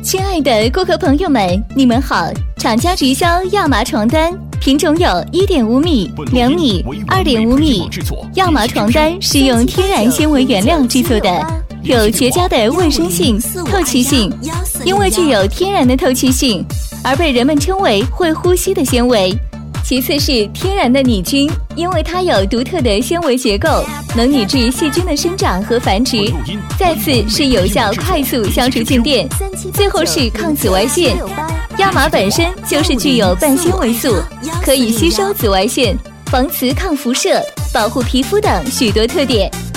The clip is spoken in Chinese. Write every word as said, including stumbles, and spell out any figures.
亲爱的顾客朋友们，你们好！厂家直销亚麻床单，品种有 一点五米、两米、二点五米。亚麻床单是用天然纤维原料制作的，有绝佳的卫生性、透气性。因为具有天然的透气性，而被人们称为会呼吸的纤维。其次是天然的拟菌，因为它有独特的纤维结构，能抑制细菌的生长和繁殖。再次是有效快速消除静电，最后是抗紫外线。亚麻本身就是具有半纤维素，可以吸收紫外线、防磁抗辐射、保护皮肤等许多特点。